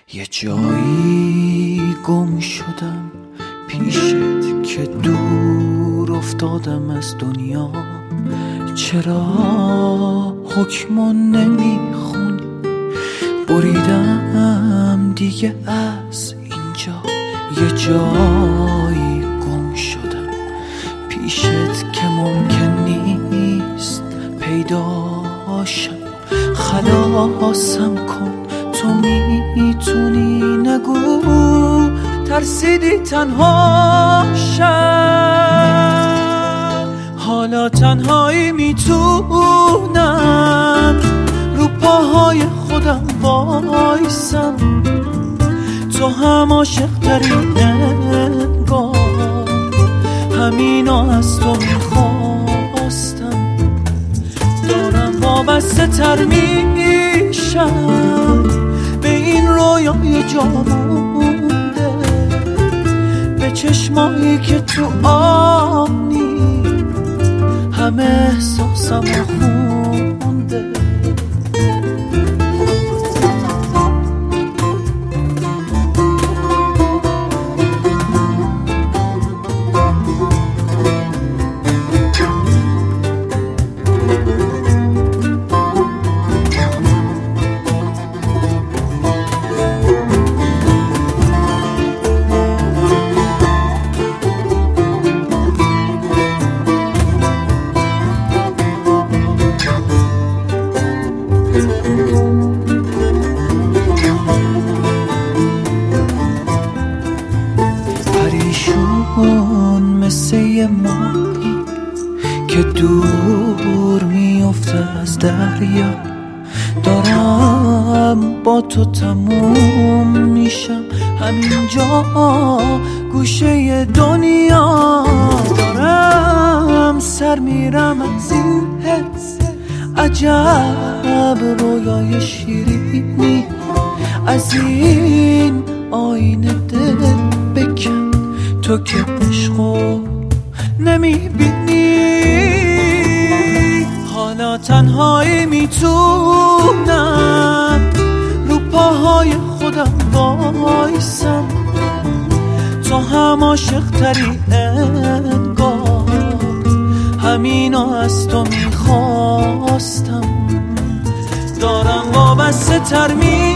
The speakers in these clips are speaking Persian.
یه جایی گم شدم پیشت که دور افتادم از دنیا. چرا حکمو نمیخونی؟ بریدم دیگه از اینجا. یه جایی گم شدم پیشت که ممکن نیست پیداشم. خلاصم کن تو میتونی، نگو ترسیدی تنها شم. حالا تنهایی میتونم رو پاهای خودم وایسم. تو هم عاشق ترین انگار، همینا از تو میخواستم. دارم وابسته تر میشم به این رویای جا مونده، به چشمایی که تو آنی همه احساسم خونده. پریشون مثل یه ماهی که دور میفته از دریا. دارم با تو تموم میشم همینجا گوشه دنیا. دارم سر میرم از این حس عجب رویای شیرینی. از این آینه دل بکن تو که عشقو نمیبینی. حالا تنهایی میتونم رو پاهای خودم وایسم. تو هم عاشق تری انگار، همینا از تو میخواستم. دارم وابسته تر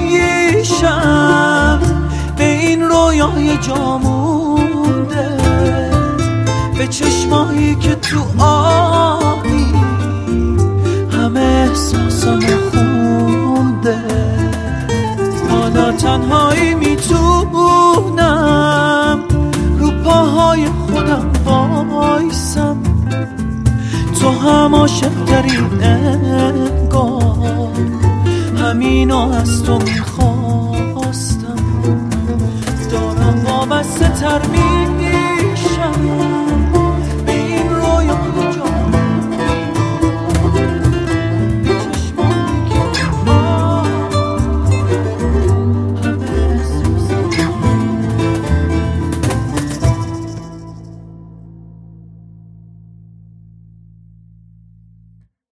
میشم به این رویای جا مونده، به چشمایی که تو آنی همه احساسم خونده. حالا تنهایی میتونم رو پاهای خودم وایسم. تو هم عاشق ترین انگار، همینا از تو میخواستم. دارم وابسته تر